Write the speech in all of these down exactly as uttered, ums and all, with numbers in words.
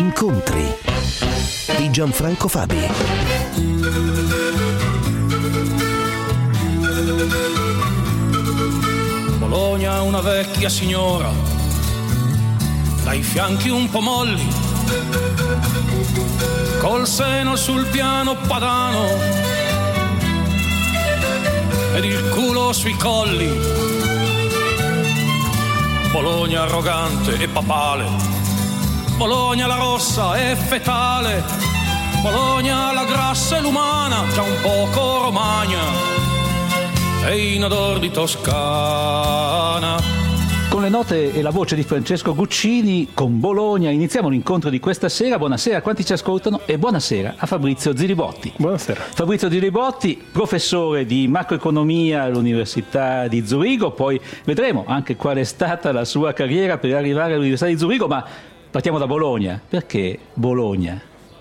Incontri di Gianfranco Fabi. Bologna è una vecchia signora, dai fianchi un po' molli, col seno sul piano padano ed il culo sui colli. Bologna arrogante e papale, Bologna la rossa e fetale, Bologna la grassa e l'umana, già un poco romagna e in odor di Toscana. Con le note e la voce di Francesco Guccini, con Bologna iniziamo l'incontro di questa sera. Buonasera a quanti ci ascoltano e buonasera a Fabrizio Zilibotti. Buonasera. Fabrizio Zilibotti, professore di macroeconomia all'Università di Zurigo, poi vedremo anche qual è stata la sua carriera per arrivare all'Università di Zurigo, ma partiamo da Bologna. Perché Bologna?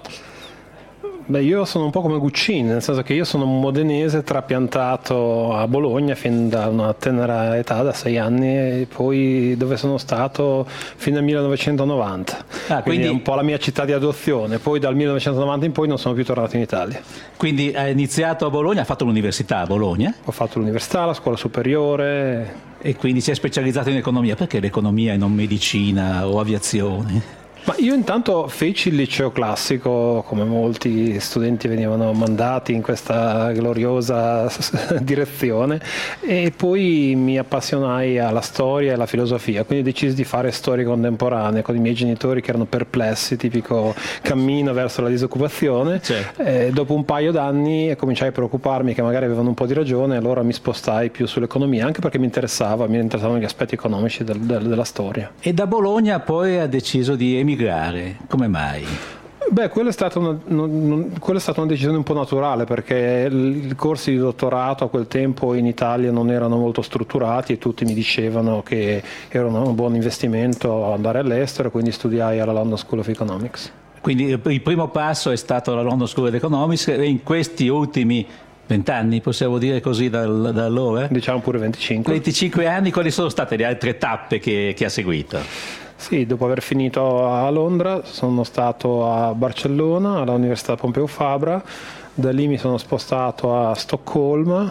Beh, io sono un po' come Guccini, nel senso che io sono un modenese trapiantato a Bologna fin da una tenera età, da sei anni, e poi dove sono stato fino al millenovecentonovanta. Ah, quindi, quindi è un po' la mia città di adozione. Poi dal millenovecentonovanta in poi non sono più tornato in Italia. Quindi hai iniziato a Bologna, hai fatto l'università a Bologna? Ho fatto l'università, la scuola superiore. E quindi si è specializzato in economia. Perché l'economia e non medicina o aviazione? Ma io intanto feci il liceo classico, come molti studenti venivano mandati in questa gloriosa direzione, e poi mi appassionai alla storia e alla filosofia, quindi decisi di fare storie contemporanee con i miei genitori che erano perplessi, tipico cammino verso la disoccupazione. Certo. E dopo un paio d'anni cominciai a preoccuparmi che magari avevano un po' di ragione, e allora mi spostai più sull'economia, anche perché mi interessava, mi interessavano gli aspetti economici del, del, della storia. E da Bologna poi ha deciso di emigrare. Come mai? Beh, quella è stata una, non, quella è stata una decisione un po' naturale, perché i corsi di dottorato a quel tempo in Italia non erano molto strutturati e tutti mi dicevano che era un buon investimento andare all'estero, quindi studiai alla London School of Economics. Quindi il primo passo è stato la London School of Economics, e in questi ultimi vent'anni, possiamo dire così, da, da allora? Diciamo pure venticinque. venticinque anni, quali sono state le altre tappe che, che ha seguito? Sì, dopo aver finito a Londra sono stato a Barcellona, all'Università Pompeu Fabra, da lì mi sono spostato a Stoccolma,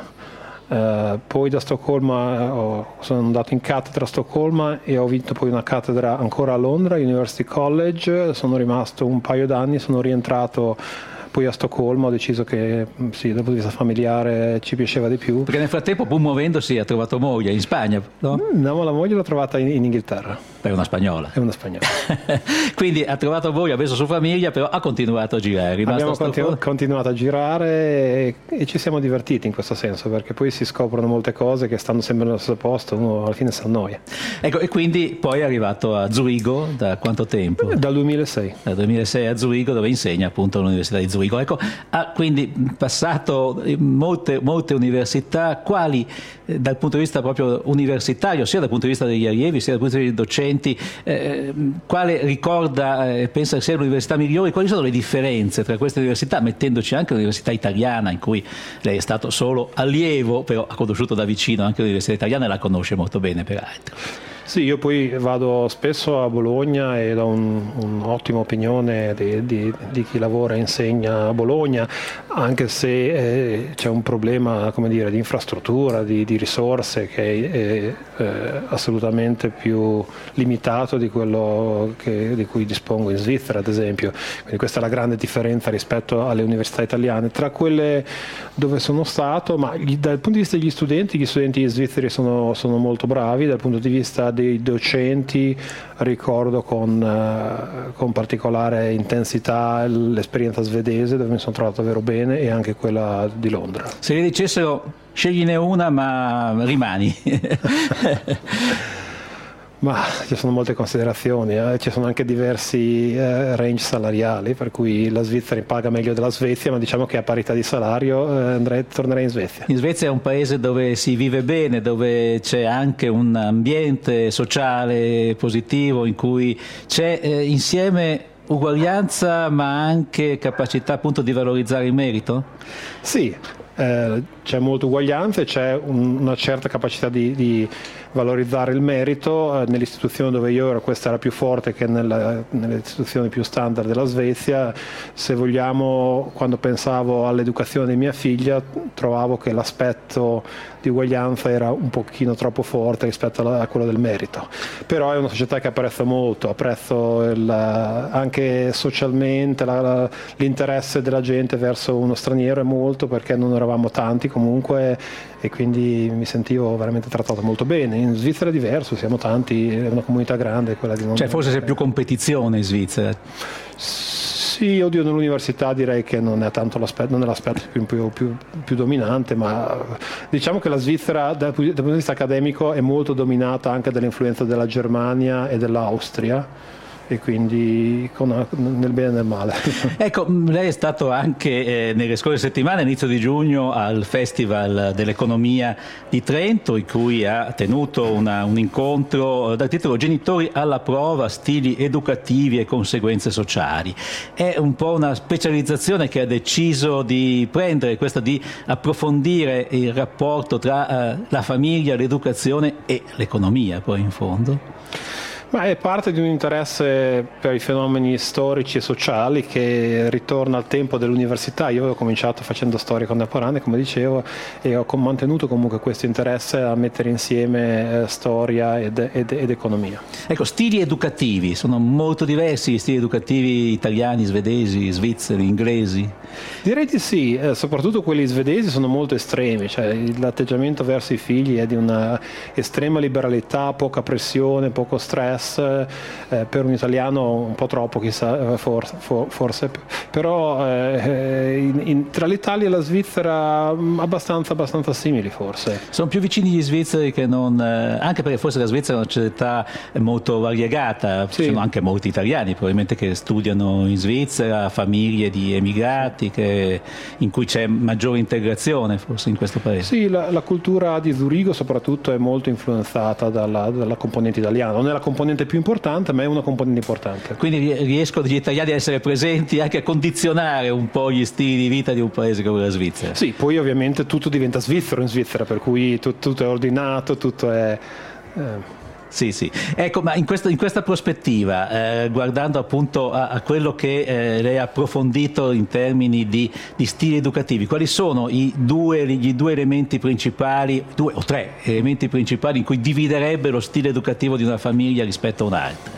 eh, poi da Stoccolma ho, sono andato in cattedra a Stoccolma e ho vinto poi una cattedra ancora a Londra, University College, sono rimasto un paio d'anni, sono rientrato poi a Stoccolma, ho deciso che sì, dal punto di vista familiare ci piaceva di più. Perché nel frattempo, pur muovendosi, ha trovato moglie in Spagna, no? No, la moglie l'ho trovata in, in Inghilterra. È una spagnola. È una spagnola. Quindi ha trovato moglie, ha messo su famiglia, però ha continuato a girare. Abbiamo continu- continuato a girare e, e ci siamo divertiti in questo senso, perché poi si scoprono molte cose che stanno sempre nello stesso posto, uno alla fine si annoia. Ecco, e quindi poi è arrivato a Zurigo da quanto tempo? Dal duemilasei. Dal duemilasei a Zurigo, dove insegna appunto all'Università di Zurigo. Ecco, ha quindi passato molte, molte università. Quali, eh, dal punto di vista proprio universitario, sia dal punto di vista degli allievi, sia dal punto di vista dei docenti, eh, quale ricorda e eh, pensa che sia l'università migliore? Quali sono le differenze tra queste università, mettendoci anche l'università italiana, in cui lei è stato solo allievo, però ha conosciuto da vicino anche l'università italiana e la conosce molto bene peraltro? Sì, io poi vado spesso a Bologna e do un, un'ottima opinione di, di, di chi lavora e insegna a Bologna, anche se eh, c'è un problema, come dire, di infrastruttura, di, di risorse che è, è, è assolutamente più limitato di quello che, di cui dispongo in Svizzera, ad esempio. Quindi questa è la grande differenza rispetto alle università italiane. Tra quelle dove sono stato, ma gli, dal punto di vista degli studenti, gli studenti svizzeri sono, sono molto bravi, dal punto di vista dei docenti ricordo con, uh, con particolare intensità l'esperienza svedese, dove mi sono trovato davvero bene, e anche quella di Londra. Se le dicessero scegliene una ma rimani? Ma ci sono molte considerazioni, eh. Ci sono anche diversi eh, range salariali, per cui la Svizzera paga meglio della Svezia, ma diciamo che a parità di salario eh, andrei, tornerei in Svezia. In Svezia è un paese dove si vive bene, dove c'è anche un ambiente sociale positivo, in cui c'è eh, insieme uguaglianza ma anche capacità appunto di valorizzare il merito? Sì, eh, c'è molta uguaglianza e c'è un, una certa capacità di, di valorizzare il merito. Eh, nell'istituzione dove io ero questa era più forte che nella, nelle istituzioni più standard della Svezia. Se vogliamo, quando pensavo all'educazione di mia figlia, trovavo che l'aspetto di uguaglianza era un pochino troppo forte rispetto a quello del merito. Però è una società che apprezzo molto, apprezzo il, anche socialmente la, la, l'interesse della gente verso uno straniero è molto, perché non eravamo tanti comunque e quindi mi sentivo veramente trattato molto bene. In Svizzera è diverso, siamo tanti, è una comunità grande quella di non... Cioè forse c'è più competizione in Svizzera. Sì, oddio, nell'università direi che non è tanto l'aspetto, non è l'aspetto più, più, più, più dominante, ma diciamo che la Svizzera dal punto di vista accademico è molto dominata anche dall'influenza della Germania e dell'Austria, e quindi con, nel bene e nel male. Ecco, lei è stato anche eh, nelle scorse settimane, inizio di giugno, al Festival dell'Economia di Trento, in cui ha tenuto una, un incontro dal titolo Genitori alla prova, stili educativi e conseguenze sociali. È un po' una specializzazione che ha deciso di prendere, questa di approfondire il rapporto tra eh, la famiglia, l'educazione e l'economia, poi in fondo. Ma è parte di un interesse per i fenomeni storici e sociali che ritorna al tempo dell'università. Io avevo cominciato facendo storia contemporanea, come dicevo, e ho mantenuto comunque questo interesse a mettere insieme eh, storia ed, ed, ed economia. Ecco, stili educativi, sono molto diversi gli stili educativi italiani, svedesi, svizzeri, inglesi? Direi di sì, eh, soprattutto quelli svedesi sono molto estremi, cioè l'atteggiamento verso i figli è di una estrema liberalità, poca pressione, poco stress. Eh, per un italiano un po' troppo, chissà, forse, forse. Però eh, in, in, tra l'Italia e la Svizzera abbastanza, abbastanza simili forse. Sono più vicini gli svizzeri che non, eh, anche perché forse la Svizzera è una società molto variegata, sì. Ci sono anche molti italiani probabilmente che studiano in Svizzera, famiglie di emigrati che, in cui c'è maggiore integrazione forse in questo paese. Sì, la, la cultura di Zurigo soprattutto è molto influenzata dalla, dalla componente italiana, non è la componente più importante, ma è una componente importante. Quindi riescono gli italiani a essere presenti, anche a condizionare un po' gli stili di vita di un paese come la Svizzera. Sì, poi ovviamente tutto diventa svizzero in Svizzera, per cui tutto, tutto è ordinato, tutto è... Eh. Sì, sì. Ecco, ma in questa, in questa prospettiva, eh, guardando appunto a, a quello che eh, lei ha approfondito in termini di, di stili educativi, quali sono i due, gli due elementi principali, due o tre elementi principali in cui dividerebbe lo stile educativo di una famiglia rispetto a un'altra?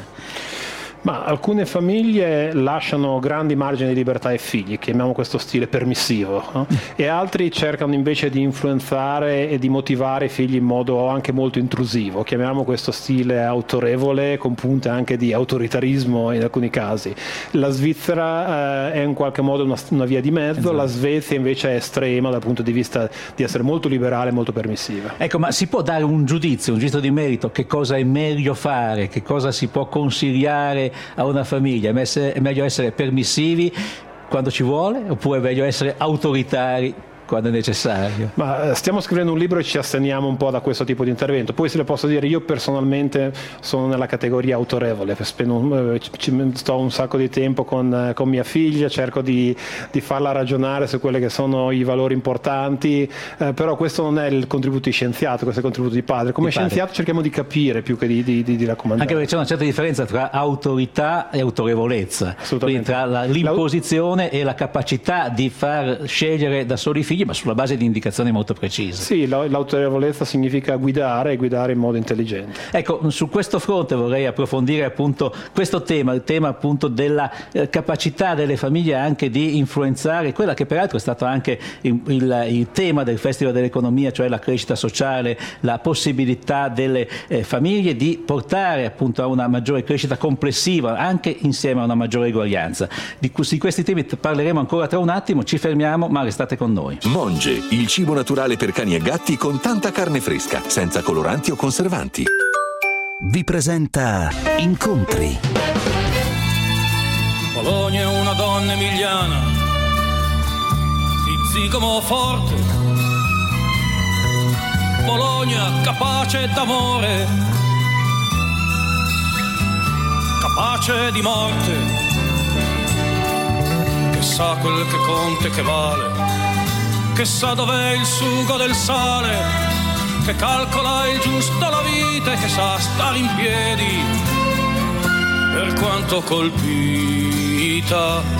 Ma alcune famiglie lasciano grandi margini di libertà ai figli, chiamiamo questo stile permissivo, no? E altri cercano invece di influenzare e di motivare i figli in modo anche molto intrusivo, chiamiamo questo stile autorevole con punte anche di autoritarismo in alcuni casi. La Svizzera eh, è in qualche modo una, una via di mezzo, esatto. La Svezia invece è estrema dal punto di vista di essere molto liberale e molto permissiva. Ecco, ma si può dare un giudizio, un giudizio di merito, che cosa è meglio fare, che cosa si può consigliare a una famiglia? È meglio essere permissivi quando ci vuole oppure è meglio essere autoritari quando è necessario? Ma stiamo scrivendo un libro e ci asteniamo un po' da questo tipo di intervento. Poi se le posso dire, io personalmente sono nella categoria autorevole, spendo, ci sto un sacco di tempo con, con mia figlia, cerco di, di farla ragionare su quelli che sono i valori importanti, eh, però questo non è il contributo di scienziato, questo è il contributo di padre. Come di scienziato padre. Cerchiamo di capire più che di, di, di, di raccomandare. Anche perché c'è una certa differenza tra autorità e autorevolezza, quindi tra la, l'imposizione e la capacità di far scegliere da soli i figli, ma sulla base di indicazioni molto precise. Sì, l'autorevolezza significa guidare e guidare in modo intelligente. Ecco, su questo fronte vorrei approfondire appunto questo tema, il tema appunto della eh, capacità delle famiglie anche di influenzare quella che peraltro è stato anche il, il, il tema del Festival dell'Economia, cioè la crescita sociale, la possibilità delle eh, famiglie di portare appunto a una maggiore crescita complessiva, anche insieme a una maggiore eguaglianza. Di, di questi temi parleremo ancora tra un attimo, ci fermiamo, ma restate con noi. Monge, il cibo naturale per cani e gatti con tanta carne fresca, senza coloranti o conservanti. Vi presenta Incontri. Bologna è una donna emiliana, di zigomo forte. Bologna capace d'amore, capace di morte, che sa quel che conta e che vale, che sa dov'è il sugo del sale, che calcola il giusto alla vita e che sa stare in piedi per quanto colpita.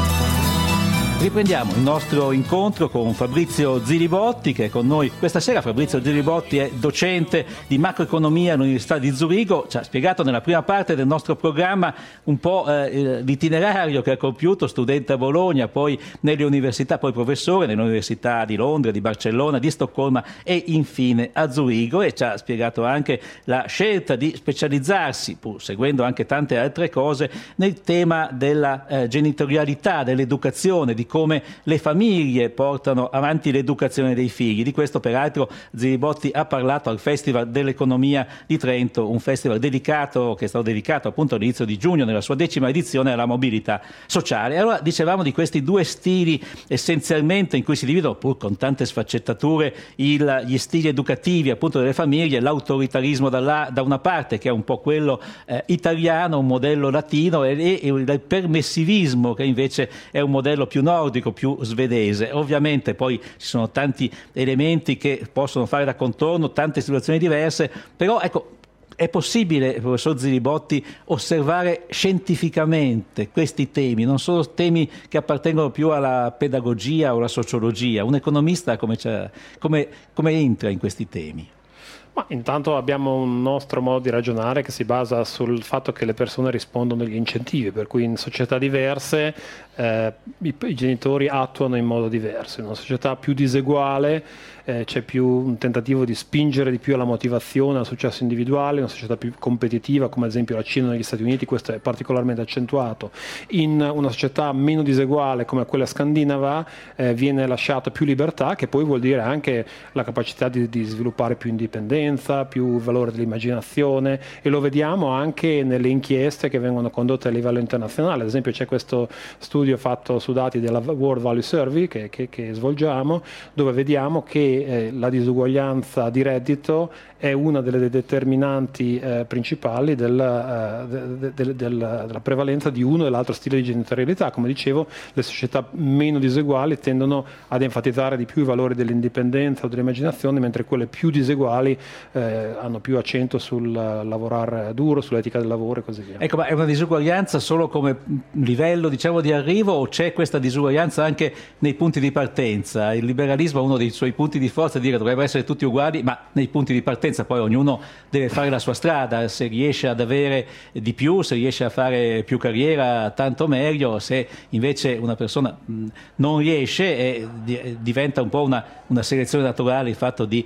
Riprendiamo il nostro incontro con Fabrizio Zilibotti, che è con noi questa sera. Fabrizio Zilibotti è docente di macroeconomia all'Università di Zurigo. Ci ha spiegato nella prima parte del nostro programma un po' eh, l'itinerario che ha compiuto, studente a Bologna, poi nelle università, poi professore nelle università di Londra, di Barcellona, di Stoccolma e infine a Zurigo, e ci ha spiegato anche la scelta di specializzarsi, pur seguendo anche tante altre cose, nel tema della eh, genitorialità, dell'educazione, di come le famiglie portano avanti l'educazione dei figli. Di questo peraltro Zilibotti ha parlato al Festival dell'Economia di Trento, un festival dedicato, che è stato dedicato appunto all'inizio di giugno nella sua decima edizione alla mobilità sociale. Allora dicevamo di questi due stili essenzialmente in cui si dividono, pur con tante sfaccettature, il, gli stili educativi appunto delle famiglie, l'autoritarismo dalla, da una parte, che è un po' quello eh, italiano, un modello latino, e, e, e il permissivismo, che invece è un modello più nordico, più svedese. Ovviamente poi ci sono tanti elementi che possono fare da contorno, tante situazioni diverse, però ecco, è possibile, professor Zilibotti, osservare scientificamente questi temi, non solo temi che appartengono più alla pedagogia o alla sociologia? Un economista come, come, come entra in questi temi? Ma intanto abbiamo un nostro modo di ragionare che si basa sul fatto che le persone rispondono agli incentivi, per cui in società diverse eh, i, i genitori attuano in modo diverso. In una società più diseguale eh, c'è più un tentativo di spingere di più alla motivazione, al successo individuale. In una società più competitiva, come ad esempio la Cina negli Stati Uniti, questo è particolarmente accentuato. In una società meno diseguale come quella scandinava eh, viene lasciata più libertà, che poi vuol dire anche la capacità di, di sviluppare più indipendenza, più valore dell'immaginazione, e lo vediamo anche nelle inchieste che vengono condotte a livello internazionale. Ad esempio c'è questo studio fatto su dati della World Value Survey che, che, che svolgiamo, dove vediamo che eh, la disuguaglianza di reddito è una delle determinanti eh, principali del, eh, de, de, de, della prevalenza di uno e l'altro stile di genitorialità. Come dicevo, le società meno diseguali tendono ad enfatizzare di più i valori dell'indipendenza o dell'immaginazione, mentre quelle più diseguali eh, hanno più accento sul lavorare duro, sull'etica del lavoro e così via. Ecco, ma è una disuguaglianza solo come livello, diciamo, di arrivo, o c'è questa disuguaglianza anche nei punti di partenza? Il liberalismo, uno dei suoi punti di forza, è dire che dovrebbero essere tutti uguali, ma nei punti di partenza poi ognuno deve fare la sua strada. Se riesce ad avere di più, se riesce a fare più carriera, tanto meglio. Se invece una persona non riesce, eh, diventa un po' una, una selezione naturale il fatto di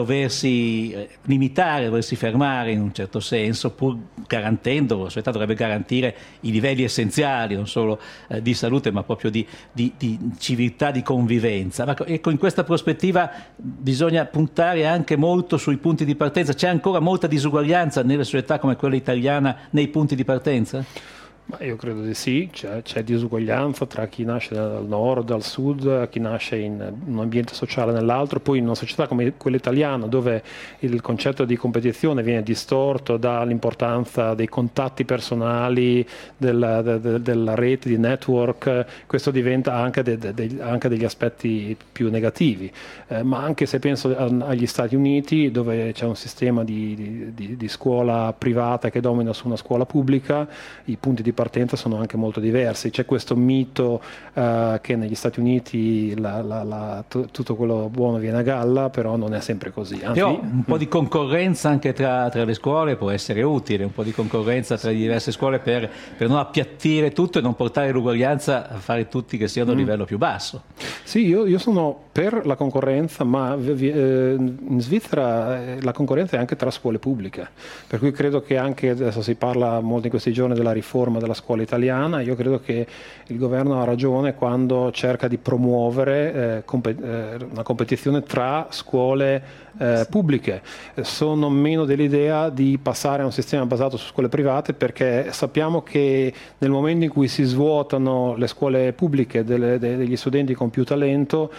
doversi limitare, doversi fermare in un certo senso, pur garantendo, la società dovrebbe garantire i livelli essenziali, non solo eh, di salute, ma proprio di, di, di civiltà, di convivenza. Ma ecco, in questa prospettiva bisogna puntare anche molto sui punti di partenza. C'è ancora molta disuguaglianza nelle società come quella italiana nei punti di partenza? Ma io credo di sì, c'è, c'è disuguaglianza tra chi nasce dal nord, dal sud, chi nasce in un ambiente sociale nell'altro. Poi in una società come quella italiana, dove il concetto di competizione viene distorto dall'importanza dei contatti personali, della, de, de, della rete di network, questo diventa anche, de, de, anche degli aspetti più negativi. Eh, ma anche se penso agli Stati Uniti, dove c'è un sistema di, di, di scuola privata che domina su una scuola pubblica, i punti di partenza sono anche molto diversi. C'è questo mito uh, che negli Stati Uniti la, la, la, t- tutto quello buono viene a galla, però non è sempre così. Anzi, però un po' di concorrenza anche tra, tra le scuole può essere utile, un po' di concorrenza tra le diverse scuole per, per non appiattire tutto e non portare l'uguaglianza a fare tutti che siano a livello mm. più basso. Sì, io, io sono per la concorrenza, ma eh, in Svizzera eh, la concorrenza è anche tra scuole pubbliche, per cui credo che anche, adesso si parla molto in questi giorni della riforma della scuola italiana, io credo che il governo ha ragione quando cerca di promuovere eh, comp- eh, una competizione tra scuole eh, pubbliche. Sono meno dell'idea di passare a un sistema basato su scuole private, perché sappiamo che nel momento in cui si svuotano le scuole pubbliche delle, de- degli studenti con più talento, poi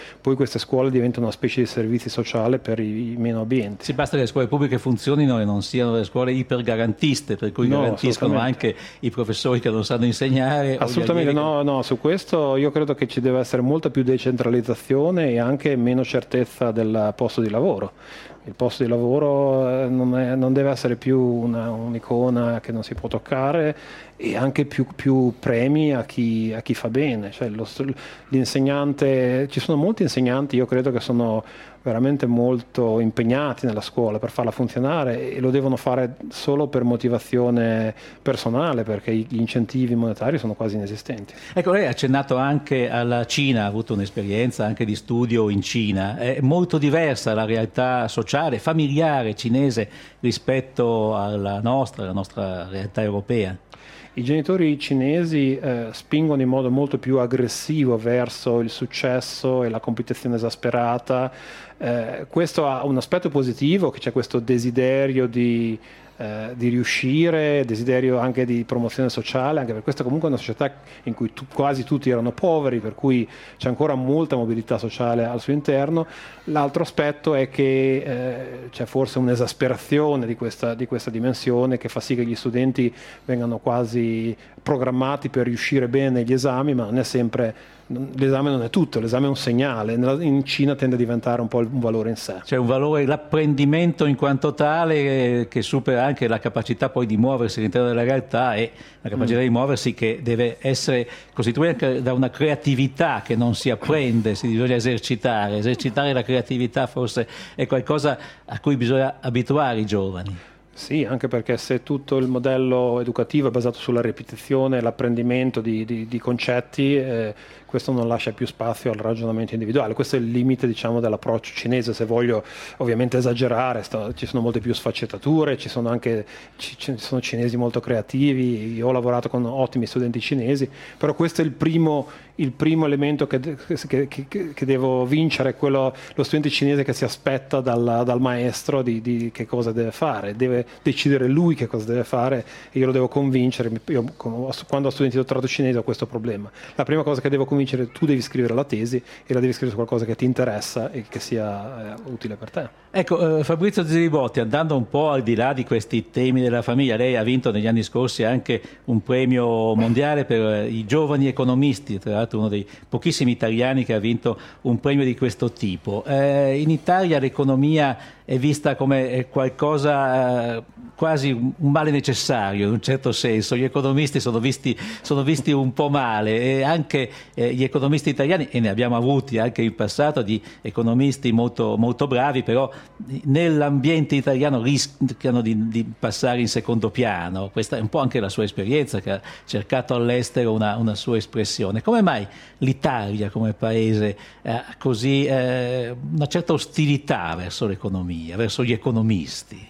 queste scuole diventano una specie di servizi sociale per i, i meno abbienti. Sì, basta che le scuole pubbliche funzionino e non siano le scuole ipergarantiste, per cui no, garantiscono anche i professori che non sanno insegnare. Assolutamente che... no, no, su questo io credo che ci deve essere molta più decentralizzazione e anche meno certezza del posto di lavoro. Il posto di lavoro non, è, non deve essere più una, un'icona che non si può toccare, e anche più, più premi a chi, a chi fa bene. Cioè lo, l'insegnante, ci sono molti insegnanti, io credo, che sono veramente molto impegnati nella scuola per farla funzionare, e lo devono fare solo per motivazione personale, perché gli incentivi monetari sono quasi inesistenti. Ecco, lei ha accennato anche alla Cina, ha avuto un'esperienza anche di studio in Cina. È molto diversa la realtà sociale, familiare cinese rispetto alla nostra, alla nostra realtà europea? I genitori cinesi eh, spingono in modo molto più aggressivo verso il successo e la competizione esasperata. Eh, questo ha un aspetto positivo, che c'è questo desiderio di, eh, di riuscire, desiderio anche di promozione sociale, anche per questa comunque è una società in cui tu, quasi tutti erano poveri, per cui c'è ancora molta mobilità sociale al suo interno. L'altro aspetto è che eh, c'è forse un'esasperazione di questa, di questa dimensione, che fa sì che gli studenti vengano quasi programmati per riuscire bene negli esami, ma non è sempre, l'esame non è tutto, l'esame è un segnale. In Cina tende a diventare un po' un valore in sé. C'è un valore, l'apprendimento in quanto tale, che supera anche la capacità poi di muoversi all'interno della realtà, e la capacità mm. di muoversi che deve essere costituita da una creatività che non si apprende, si bisogna esercitare. Esercitare la creatività forse è qualcosa a cui bisogna abituare i giovani. Sì, anche perché se tutto il modello educativo è basato sulla ripetizione e l'apprendimento di, di, di concetti, eh, questo non lascia più spazio al ragionamento individuale. Questo è il limite, diciamo, dell'approccio cinese. Se voglio ovviamente esagerare, sto, ci sono molte più sfaccettature, ci sono anche ci, ci sono cinesi molto creativi. Io ho lavorato con ottimi studenti cinesi, però questo è il primo, il primo elemento che, che, che, che devo vincere, quello, lo studente cinese che si aspetta dal, dal maestro di, di che cosa deve fare, deve decidere lui che cosa deve fare, e io lo devo convincere. Io, quando ho studenti di dottorato cinese ho questo problema. La prima cosa che devo convincere: tu devi scrivere la tesi, e la devi scrivere su qualcosa che ti interessa e che sia eh, utile per te. Ecco, eh, Fabrizio Zilibotti, andando un po' al di là di questi temi della famiglia, lei ha vinto negli anni scorsi anche un premio mondiale per eh, i giovani economisti, tra l'altro uno dei pochissimi italiani che ha vinto un premio di questo tipo. Eh, in Italia l'economia è vista come qualcosa, eh, quasi un male necessario in un certo senso. Gli economisti sono visti, sono visti un po' male, e anche eh, gli economisti italiani, e ne abbiamo avuti anche in passato di economisti molto, molto bravi, però nell'ambiente italiano rischiano di, di passare in secondo piano. Questa è un po' anche la sua esperienza, che ha cercato all'estero una, una sua espressione. Come mai l'Italia come paese ha così eh, una certa ostilità verso l'economia, verso gli economisti?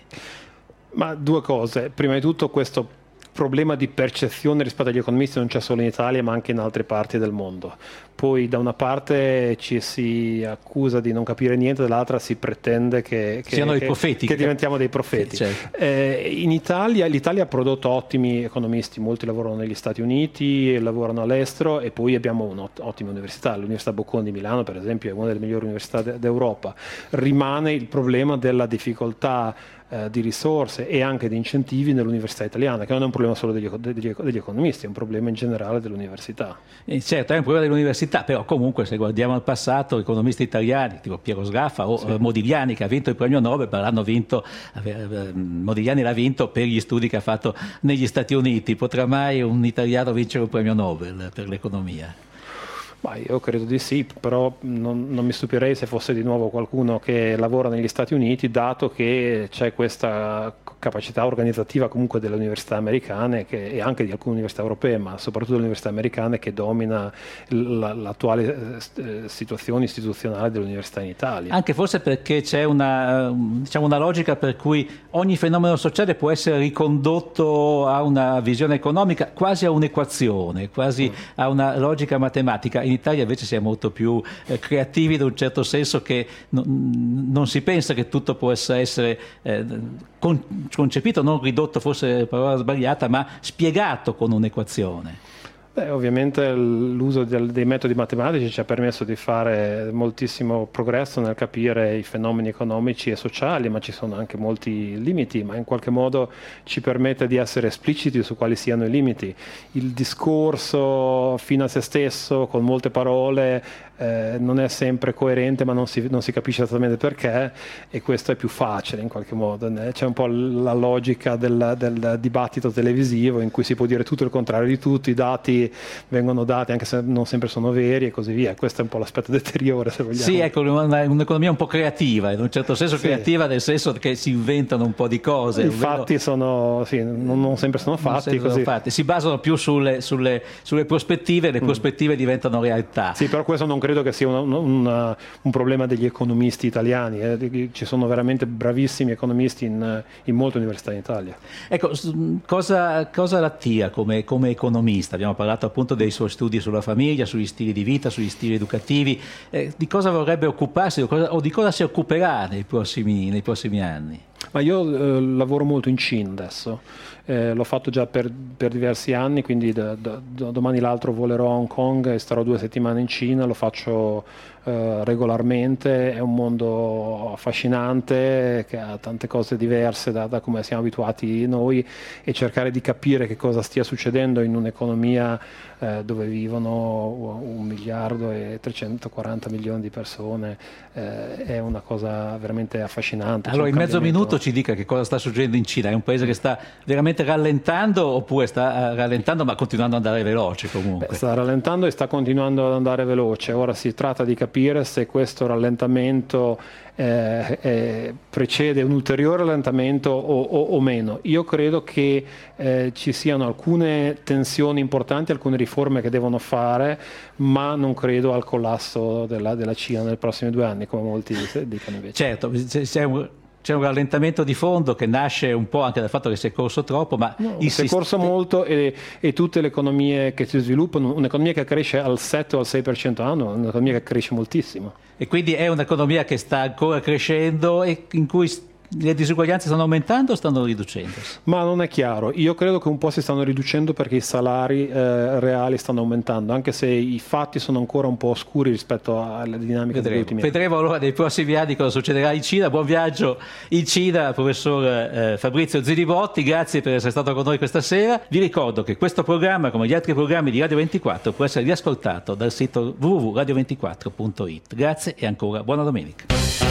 Ma due cose. Prima di tutto, questo problema di percezione rispetto agli economisti non c'è solo in Italia, ma anche in altre parti del mondo. Poi da una parte ci si accusa di non capire niente, dall'altra si pretende che, che, Siano che, dei profeti, che diventiamo dei profeti. Certo. Eh, in Italia, l'Italia ha prodotto ottimi economisti, molti lavorano negli Stati Uniti, lavorano all'estero, e poi abbiamo un'ottima università. L'Università Bocconi di Milano, per esempio, è una delle migliori università d'Europa. Rimane il problema della difficoltà eh, di risorse e anche di incentivi nell'università italiana, che non è un problema solo degli, degli, degli economisti, è un problema in generale dell'università. Eh, certo, è un problema dell'università, però comunque se guardiamo al passato, economisti italiani, tipo Piero Sgaffa o sì. Modigliani, che ha vinto il premio Nobel, ma l'hanno vinto, eh, Modigliani l'ha vinto per gli studi che ha fatto negli Stati Uniti. Potrà mai un italiano vincere un premio Nobel per l'economia? Ma io credo di sì, però non, non mi stupirei se fosse di nuovo qualcuno che lavora negli Stati Uniti, dato che c'è questa capacità organizzativa comunque delle università americane che, e anche di alcune università europee, ma soprattutto delle università americane, che domina l'attuale eh, situazione istituzionale dell'università in Italia. Anche forse perché c'è una, diciamo, una logica per cui ogni fenomeno sociale può essere ricondotto a una visione economica, quasi a un'equazione, quasi mm. a una logica matematica. In Italia invece siamo molto più eh, creativi, in un certo senso, che non, non si pensa che tutto possa essere eh, con, concepito, non ridotto, forse è la parola sbagliata, ma spiegato con un'equazione. Beh, ovviamente l'uso del, dei metodi matematici ci ha permesso di fare moltissimo progresso nel capire i fenomeni economici e sociali, ma ci sono anche molti limiti, ma in qualche modo ci permette di essere espliciti su quali siano i limiti. Il discorso fino a se stesso, con molte parole, eh, non è sempre coerente, ma non si, non si capisce esattamente perché, e questo è più facile in qualche modo. C'è un po' la logica del, del dibattito televisivo in cui si può dire tutto il contrario di tutto, i dati vengono dati anche se non sempre sono veri e così via. Questo è un po' l'aspetto deteriore, se vogliamo. Sì, ecco, una, un'economia un po' creativa, in un certo senso sì. Creativa nel senso che si inventano un po' di cose. I fatti sono, sì, non, non sempre sono fatti, sempre così. Sono fatti. Si basano più sulle, sulle, sulle prospettive, le prospettive mm. diventano realtà. Sì, però questo non credo che sia una, una, un problema degli economisti italiani, eh. Ci sono veramente bravissimi economisti in, in molte università in Italia. Ecco, cosa, cosa l'attira come, come economista? Abbiamo parlato appunto dei suoi studi sulla famiglia, sugli stili di vita, sugli stili educativi. Eh, di cosa vorrebbe occuparsi o, cosa, o di cosa si occuperà nei prossimi, nei prossimi anni? Ma io eh, lavoro molto in Cina adesso, eh, l'ho fatto già per, per diversi anni, quindi da, da, da domani l'altro volerò a Hong Kong e starò due settimane in Cina, lo faccio eh, regolarmente, è un mondo affascinante che ha tante cose diverse da, da come siamo abituati noi, e cercare di capire che cosa stia succedendo in un'economia eh, dove vivono un miliardo e trecentoquaranta milioni di persone eh, è una cosa veramente affascinante. Allora in mezzo minuto ci dica che cosa sta succedendo in Cina. È un paese che sta veramente rallentando oppure sta uh, rallentando ma continuando ad andare veloce comunque? Beh, sta rallentando e sta continuando ad andare veloce. Ora si tratta di capire se questo rallentamento eh, eh, precede un ulteriore rallentamento o, o, o meno. Io credo che eh, ci siano alcune tensioni importanti, alcune riforme che devono fare, ma non credo al collasso della, della Cina nei prossimi due anni, come molti dicono invece. Certo, c'è un... C'è un rallentamento di fondo che nasce un po' anche dal fatto che si è corso troppo, ma no, il si è corso sistema... molto e, e tutte le economie che si sviluppano, un'economia che cresce al sette o al sei per cento anno, un'economia che cresce moltissimo. E quindi è un'economia che sta ancora crescendo e in cui le disuguaglianze stanno aumentando o stanno riducendosi? Ma non è chiaro. Io credo che un po' si stanno riducendo perché i salari eh, reali stanno aumentando, anche se i fatti sono ancora un po' oscuri rispetto alle dinamiche Vedremo. degli ultimi anni. Vedremo allora nei prossimi anni cosa succederà in Cina. Buon viaggio in Cina, professor eh, Fabrizio Zilibotti, grazie per essere stato con noi questa sera. Vi ricordo che questo programma, come gli altri programmi di Radio ventiquattro, può essere riascoltato dal sito w w w punto radio ventiquattro punto it. Grazie e ancora buona domenica.